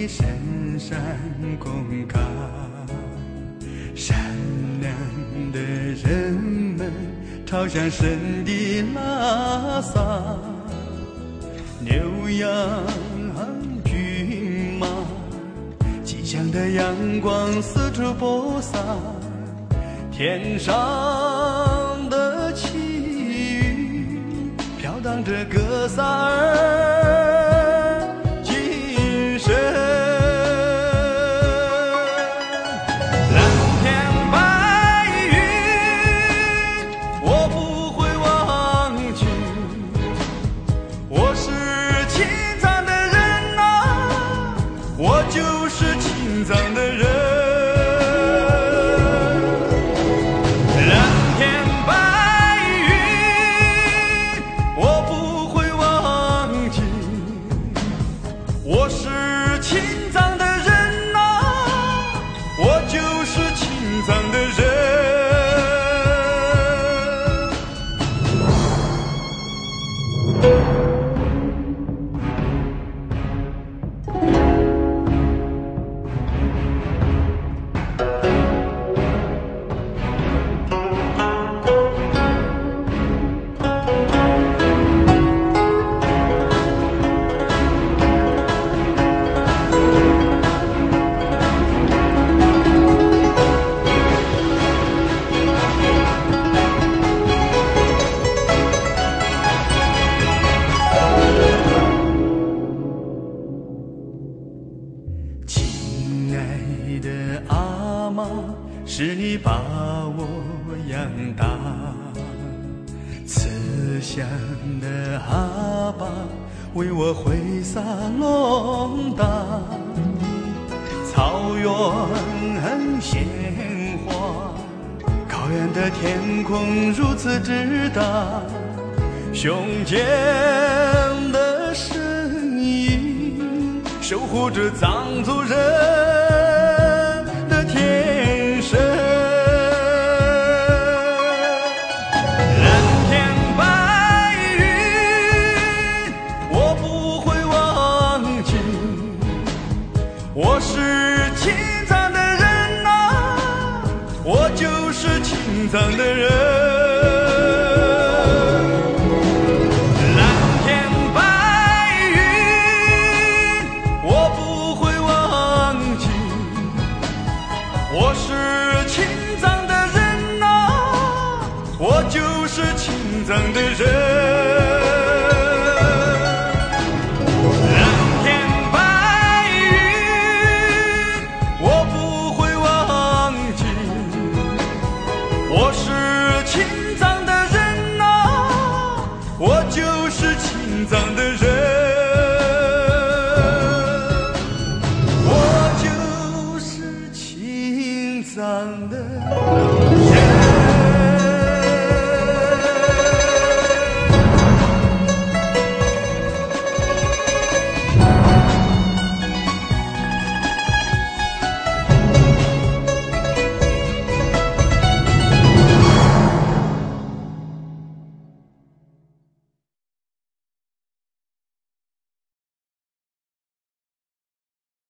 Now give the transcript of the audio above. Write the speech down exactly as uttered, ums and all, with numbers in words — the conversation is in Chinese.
深山公岗，善良的人们朝向神的拉萨，牛羊骏马，吉祥的阳光四处播撒，天上的气云飘荡着格萨尔精神。蓝天白云我不会忘记，我是青藏的人啊，我就是青藏的人。我是青藏的人啊，我就是青藏的人。阿妈，是你把我养大，慈祥的阿爸为我挥洒龙大，草原鲜花，高远的天空如此之大，胸间的声音守护着藏族人的天生。蓝天白云我不会忘记，我是青藏的人啊，我就是青藏的人。我是青藏的人啊，我就是青藏的人。蓝天白云我不会忘记，我是青藏的人啊，我就是青藏的人。青藏的